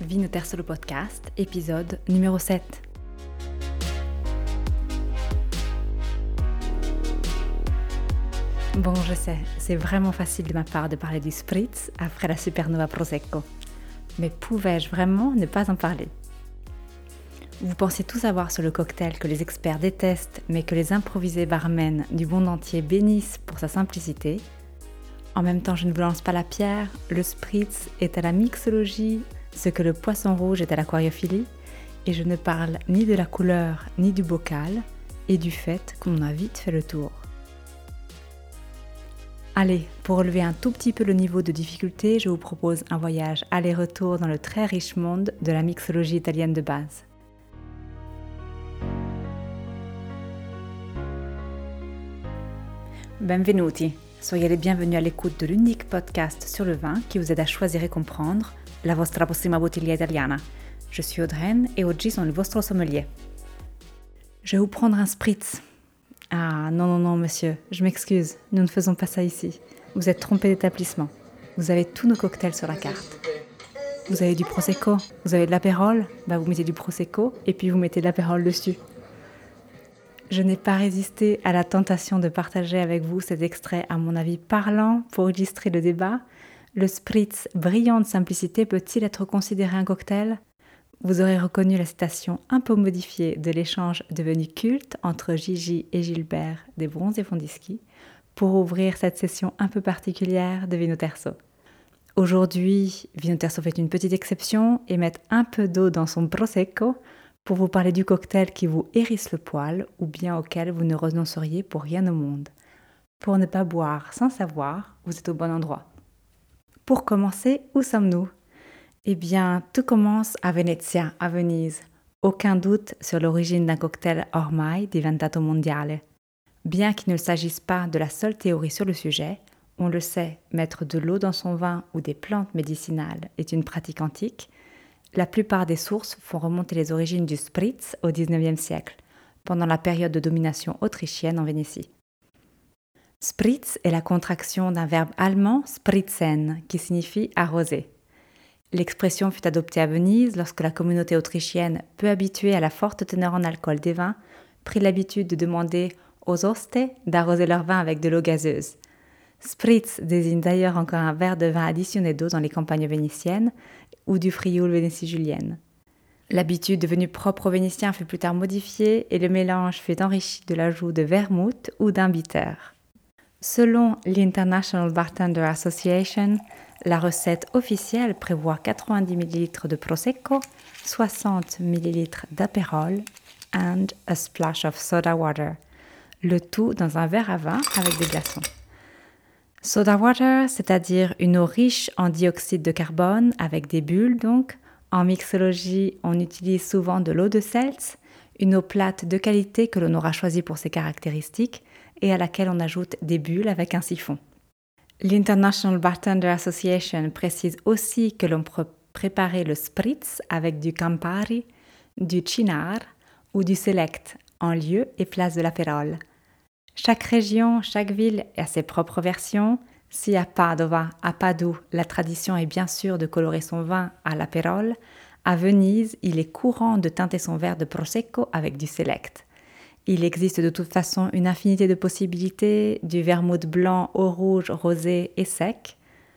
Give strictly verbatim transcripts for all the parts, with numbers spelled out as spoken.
Vino Terzo le podcast, épisode numéro sept. Bon, je sais, c'est vraiment facile de ma part de parler du Spritz après la Supernova Prosecco. Mais pouvais-je vraiment ne pas en parler ? Vous pensez tout savoir sur le cocktail que les experts détestent, mais que les improvisés barmen du monde entier bénissent pour sa simplicité. En même temps, je ne vous lance pas la pierre, le Spritz est à la mixologie ce que le poisson rouge est à l'aquariophilie, et je ne parle ni de la couleur ni du bocal, et du fait qu'on a vite fait le tour. Allez, pour relever un tout petit peu le niveau de difficulté, je vous propose un voyage aller-retour dans le très riche monde de la mixologie italienne de base. Benvenuti, soyez les bienvenus à l'écoute de l'unique podcast sur le vin qui vous aide à choisir et comprendre la vostra prossima bottiglia italiana. Je suis Audreyne et oggi sono il vostro sommelier. Je vais vous prendre un spritz. Ah non, non, non, monsieur, je m'excuse, nous ne faisons pas ça ici. Vous êtes trompé d'établissement. Vous avez tous nos cocktails sur la carte. Vous avez du prosecco, vous avez de l'apérole, bah vous mettez du prosecco et puis vous mettez de l'apérole dessus. Je n'ai pas résisté à la tentation de partager avec vous cet extrait à mon avis parlant pour illustrer le débat. Le spritz brillant de simplicité peut-il être considéré un cocktail ? Vous aurez reconnu la citation un peu modifiée de l'échange devenu culte entre Gigi et Gilbert des Bronzes et Fondischi pour ouvrir cette session un peu particulière de Vino Terzo. Aujourd'hui, Vino Terzo fait une petite exception et met un peu d'eau dans son prosecco pour vous parler du cocktail qui vous hérisse le poil ou bien auquel vous ne renonceriez pour rien au monde. Pour ne pas boire sans savoir, vous êtes au bon endroit. Pour commencer, où sommes-nous ? Eh bien, tout commence à Venezia, à Venise. Aucun doute sur l'origine d'un cocktail ormai diventato mondiale. Bien qu'il ne s'agisse pas de la seule théorie sur le sujet, on le sait, mettre de l'eau dans son vin ou des plantes médicinales est une pratique antique. La plupart des sources font remonter les origines du spritz au dix-neuvième siècle, pendant la période de domination autrichienne en Vénétie. Spritz est la contraction d'un verbe allemand spritzen, qui signifie arroser. L'expression fut adoptée à Venise lorsque la communauté autrichienne, peu habituée à la forte teneur en alcool des vins, prit l'habitude de demander aux hostes d'arroser leur vin avec de l'eau gazeuse. Spritz désigne d'ailleurs encore un verre de vin additionné d'eau dans les campagnes vénitiennes ou du Frioul Vénétie julienne. L'habitude devenue propre aux Vénitiens fut plus tard modifiée et le mélange fut enrichi de l'ajout de vermouth ou d'un bitter. Selon l'International Bartender Association, la recette officielle prévoit quatre-vingt-dix millilitres de prosecco, soixante millilitres d'apérole and a splash of soda water, le tout dans un verre à vin avec des glaçons. Soda water, c'est-à-dire une eau riche en dioxyde de carbone avec des bulles donc. En mixologie, on utilise souvent de l'eau de seltz, une eau plate de qualité que l'on aura choisie pour ses caractéristiques et à laquelle on ajoute des bulles avec un siphon. L'International Bartender Association précise aussi que l'on peut préparer le spritz avec du Campari, du Cynar ou du Select en lieu et place de l'apérole. Chaque région, chaque ville a ses propres versions. Si à Padova, à Padoue, la tradition est bien sûr de colorer son vin à l'apérole, à Venise, il est courant de teinter son verre de prosecco avec du Select. Il existe de toute façon une infinité de possibilités, du vermouth blanc au rouge, rosé et sec.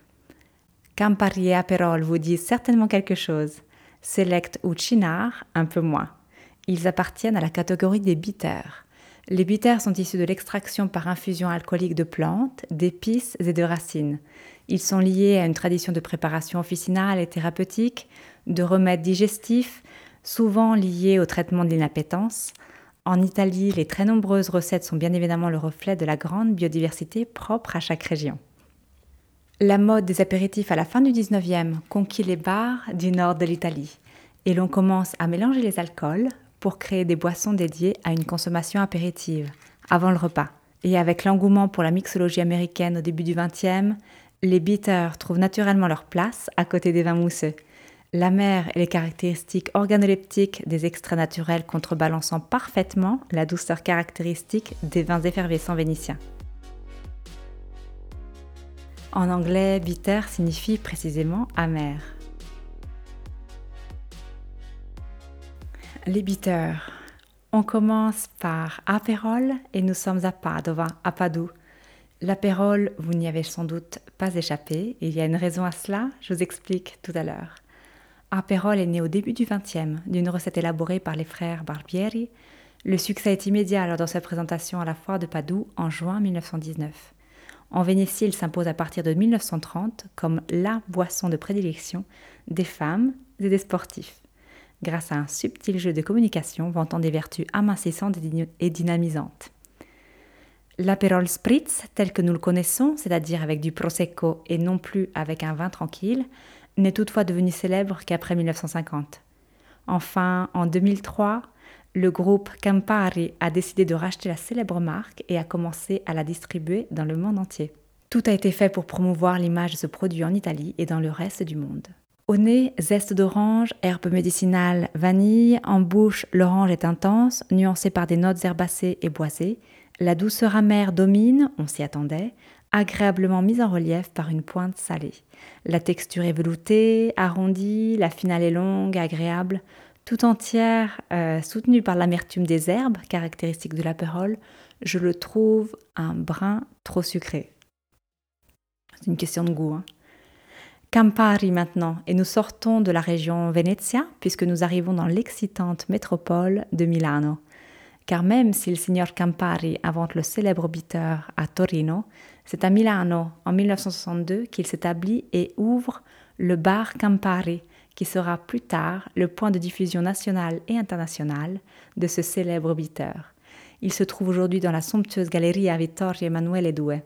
Campari et apérole vous disent certainement quelque chose. Select ou Cynar, un peu moins. Ils appartiennent à la catégorie des bitters. Les bitters sont issus de l'extraction par infusion alcoolique de plantes, d'épices et de racines. Ils sont liés à une tradition de préparation officinale et thérapeutique, de remèdes digestifs, souvent liés au traitement de l'inappétence. En Italie, les très nombreuses recettes sont bien évidemment le reflet de la grande biodiversité propre à chaque région. La mode des apéritifs à la fin du dix-neuvième conquit les bars du nord de l'Italie et l'on commence à mélanger les alcools pour créer des boissons dédiées à une consommation apéritive, avant le repas. Et avec l'engouement pour la mixologie américaine au début du vingtième, les bitters trouvent naturellement leur place à côté des vins mousseux. L'amer et les caractéristiques organoleptiques des extraits naturels contrebalançant parfaitement la douceur caractéristique des vins effervescents vénitiens. En anglais, bitter signifie précisément amer. Les bitters. On commence par Aperol et nous sommes à Padova, à Padoue. L'apérole, vous n'y avez sans doute pas échappé, et il y a une raison à cela, je vous explique tout à l'heure. Aperol est né au début du vingtième, d'une recette élaborée par les frères Barbieri. Le succès est immédiat lors de sa présentation à la foire de Padoue en juin mille neuf cent dix-neuf. En Vénétie, il s'impose à partir de mille neuf cent trente comme la boisson de prédilection des femmes et des sportifs, grâce à un subtil jeu de communication vantant des vertus amincissantes et dynamisantes. L'Aperol Spritz, tel que nous le connaissons, c'est-à-dire avec du Prosecco et non plus avec un vin tranquille, n'est toutefois devenu célèbre qu'après mille neuf cent cinquante. Enfin, en deux mille trois, le groupe Campari a décidé de racheter la célèbre marque et a commencé à la distribuer dans le monde entier. Tout a été fait pour promouvoir l'image de ce produit en Italie et dans le reste du monde. Au nez, zeste d'orange, herbe médicinale, vanille. En bouche, l'orange est intense, nuancée par des notes herbacées et boisées. La douceur amère domine, on s'y attendait, agréablement mise en relief par une pointe salée. La texture est veloutée, arrondie, la finale est longue, agréable, tout entière, euh, soutenue par l'amertume des herbes, caractéristique de l'apérole. Je le trouve un brin trop sucré. C'est une question de goût, hein. Campari maintenant, et nous sortons de la région Venezia puisque nous arrivons dans l'excitante métropole de Milano. Car même si le signor Campari invente le célèbre bitter à Torino, c'est à Milano, en mille neuf cent soixante-deux, qu'il s'établit et ouvre le bar Campari, qui sera plus tard le point de diffusion national et international de ce célèbre bitter. Il se trouve aujourd'hui dans la somptueuse Galleria Vittorio Emanuele deux.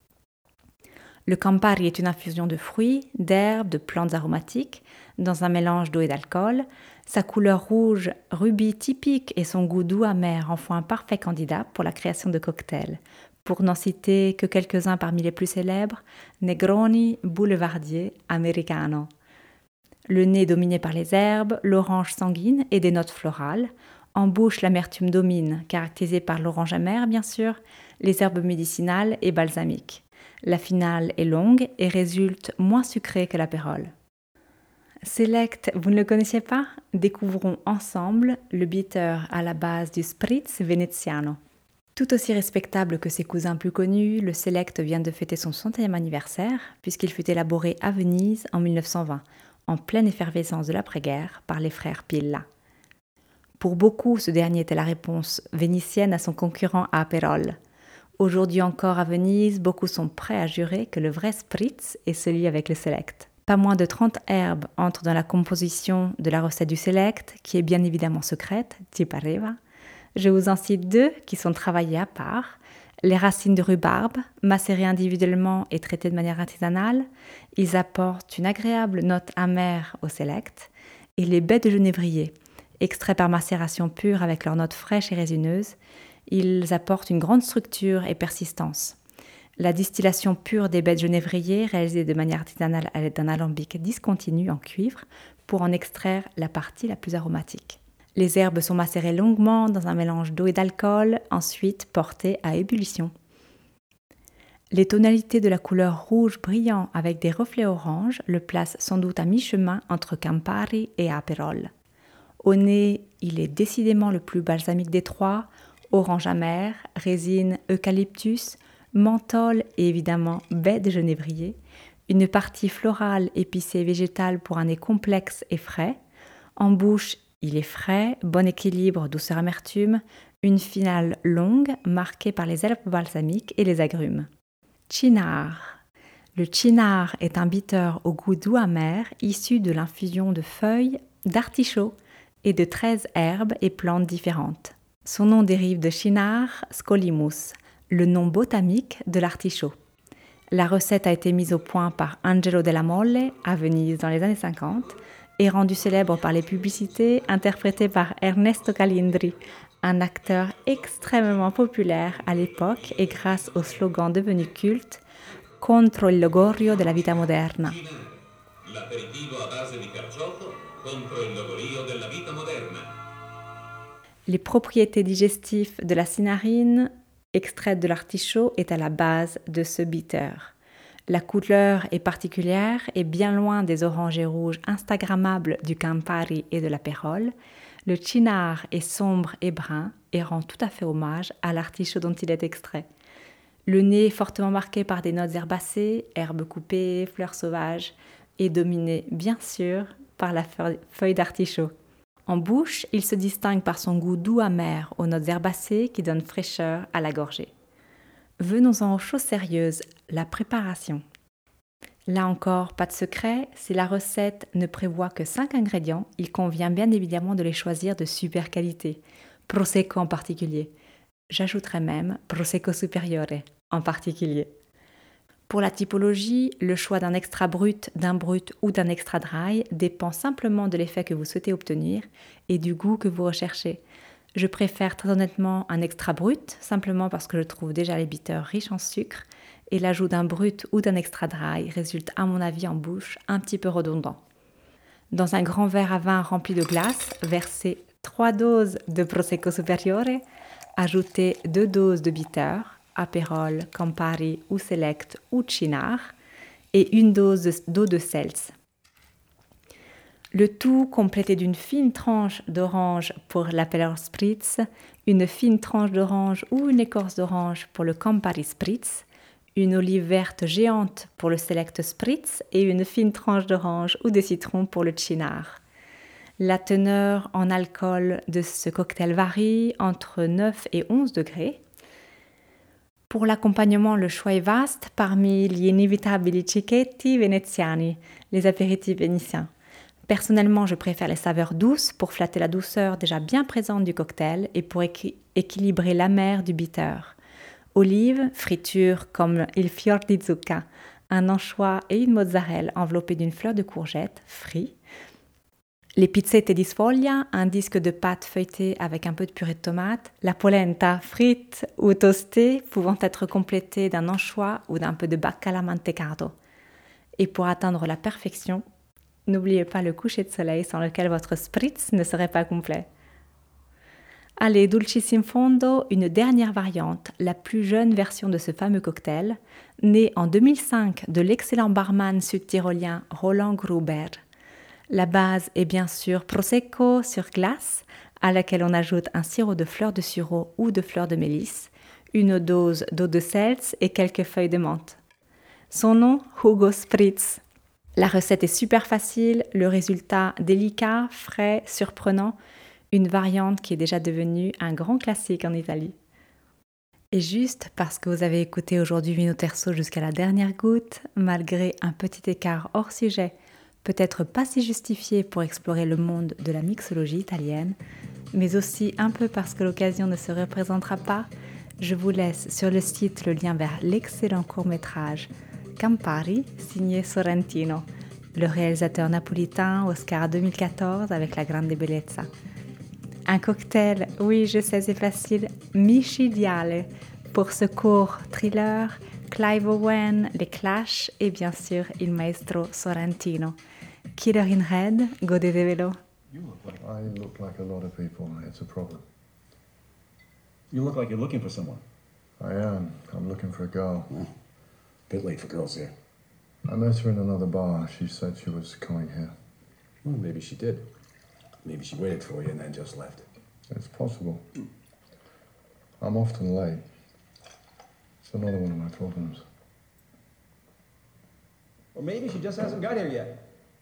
Le Campari est une infusion de fruits, d'herbes, de plantes aromatiques, dans un mélange d'eau et d'alcool. Sa couleur rouge rubis typique et son goût doux amer en font un parfait candidat pour la création de cocktails. Pour n'en citer que quelques-uns parmi les plus célèbres, Negroni, Boulevardier, Americano. Le nez dominé par les herbes, l'orange sanguine et des notes florales. En bouche, l'amertume domine, caractérisée par l'orange amère bien sûr, les herbes médicinales et balsamiques. La finale est longue et résulte moins sucrée que l'apérole. Select, vous ne le connaissiez pas? Découvrons ensemble le bitter à la base du Spritz veneziano. Tout aussi respectable que ses cousins plus connus, le Select vient de fêter son centième anniversaire puisqu'il fut élaboré à Venise en mille neuf cent vingt, en pleine effervescence de l'après-guerre par les frères Pilla. Pour beaucoup, ce dernier était la réponse vénitienne à son concurrent Aperol. Aujourd'hui encore à Venise, beaucoup sont prêts à jurer que le vrai Spritz est celui avec le Select. Pas moins de trente herbes entrent dans la composition de la recette du Select, qui est bien évidemment secrète, ci pareva. Je vous en cite deux qui sont travaillées à part. Les racines de rhubarbe, macérées individuellement et traitées de manière artisanale, ils apportent une agréable note amère au Select. Et les baies de genévrier, extraits par macération pure avec leurs notes fraîches et résineuses, ils apportent une grande structure et persistance. La distillation pure des baies de genévrier, réalisée de manière artisanale à l'aide d'un alambic discontinu en cuivre, pour en extraire la partie la plus aromatique. Les herbes sont macérées longuement dans un mélange d'eau et d'alcool, ensuite portées à ébullition. Les tonalités de la couleur rouge brillant avec des reflets orange le placent sans doute à mi-chemin entre Campari et Aperol. Au nez, il est décidément le plus balsamique des trois, orange amère, résine, eucalyptus, menthol et évidemment baie de genévrier, une partie florale, épicée, végétale pour un nez complexe et frais. En bouche, il est frais, bon équilibre, douceur amertume, une finale longue marquée par les herbes balsamiques et les agrumes. Cynar. Le cynar est un bitter au goût doux amer issu de l'infusion de feuilles d'artichaut et de treize herbes et plantes différentes. Son nom dérive de Cynar scolymus, le nom botanique de l'artichaut. La recette a été mise au point par Angelo Della Mole à Venise dans les années cinquante et rendue célèbre par les publicités interprétées par Ernesto Calindri, un acteur extrêmement populaire à l'époque et grâce au slogan devenu culte « Contro il logorio della vita moderna ». L'aperitivo a base di carciofo contro il logorio della vita moderna. Les propriétés digestives de la cynarine, extraite de l'artichaut, est à la base de ce bitter. La couleur est particulière et bien loin des oranges et rouges instagrammables du Campari et de l'Aperol. Le cynar est sombre et brun et rend tout à fait hommage à l'artichaut dont il est extrait. Le nez est fortement marqué par des notes herbacées, herbes coupées, fleurs sauvages et dominé bien sûr par la feuille d'artichaut. En bouche, il se distingue par son goût doux amer aux notes herbacées qui donnent fraîcheur à la gorgée. Venons-en aux choses sérieuses, la préparation. Là encore, pas de secret, si la recette ne prévoit que cinq ingrédients, il convient bien évidemment de les choisir de super qualité, Prosecco en particulier. J'ajouterai même Prosecco Superiore en particulier. Pour la typologie, le choix d'un extra brut, d'un brut ou d'un extra dry dépend simplement de l'effet que vous souhaitez obtenir et du goût que vous recherchez. Je préfère très honnêtement un extra brut, simplement parce que je trouve déjà les bitters riches en sucre, et l'ajout d'un brut ou d'un extra dry résulte à mon avis en bouche un petit peu redondant. Dans un grand verre à vin rempli de glace, versez trois doses de Prosecco Superiore, ajoutez deux doses de bitter, Aperol, Campari ou Select ou Cynar, et une dose d'eau de seltz. Le tout complété d'une fine tranche d'orange pour l'Aperol Spritz, une fine tranche d'orange ou une écorce d'orange pour le Campari Spritz, une olive verte géante pour le Select Spritz et une fine tranche d'orange ou de citron pour le Cynar. La teneur en alcool de ce cocktail varie entre neuf et onze degrés. Pour l'accompagnement, le choix est vaste parmi gli inevitabili cicchetti veneziani, les apéritifs vénitiens. Personnellement, je préfère les saveurs douces pour flatter la douceur déjà bien présente du cocktail et pour équi- équilibrer l'amer du bitter. Olives, fritures comme il fior di zucca, un anchois et une mozzarella enveloppés d'une fleur de courgette, frits. Les pizzette di sfoglia, un disque de pâte feuilletée avec un peu de purée de tomate. La polenta, frite ou toastée, pouvant être complétée d'un anchois ou d'un peu de baccalà mantecato. Et pour atteindre la perfection, n'oubliez pas le coucher de soleil sans lequel votre spritz ne serait pas complet. Allez, dulcis in fondo, une dernière variante, la plus jeune version de ce fameux cocktail, née en deux mille cinq de l'excellent barman sud-tyrolien Roland Gruber. La base est bien sûr Prosecco sur glace, à laquelle on ajoute un sirop de fleurs de sureau ou de fleurs de mélisse, une dose d'eau de seltz et quelques feuilles de menthe. Son nom, Hugo Spritz. La recette est super facile, le résultat délicat, frais, surprenant, une variante qui est déjà devenue un grand classique en Italie. Et juste parce que vous avez écouté aujourd'hui Vino Terzo jusqu'à la dernière goutte, malgré un petit écart hors sujet, peut-être pas si justifié pour explorer le monde de la mixologie italienne, mais aussi un peu parce que l'occasion ne se représentera pas, je vous laisse sur le site le lien vers l'excellent court-métrage Campari, signé Sorrentino, le réalisateur napolitain Oscar deux mille quatorze avec La Grande Bellezza. Un cocktail, oui je sais c'est facile, micidiale, pour ce court thriller, Clive Owen, les Clash et bien sûr il maestro Sorrentino. Killer in Red, godetevelo. You look like I look like a lot of people. It's a problem. You look like you're looking for someone. I am. I'm looking for a girl. Well, bit late for girls here. I met her in another bar. She said she was coming here. Well, maybe she did. Maybe she waited for you and then just left. It's possible. I'm often late. It's another one of my problems. Or maybe she just hasn't got here yet.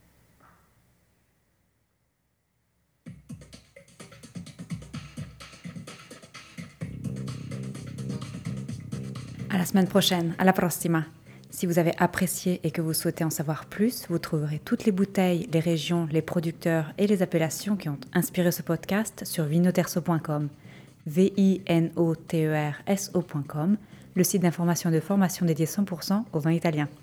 À la semaine prochaine, à la prossima. Si vous avez apprécié et que vous souhaitez en savoir plus, vous trouverez toutes les bouteilles, les régions, les producteurs et les appellations qui ont inspiré ce podcast sur vinoterso point com, V I N O T E R S O point com, le site d'information et de formation dédié cent pour cent au vin italien.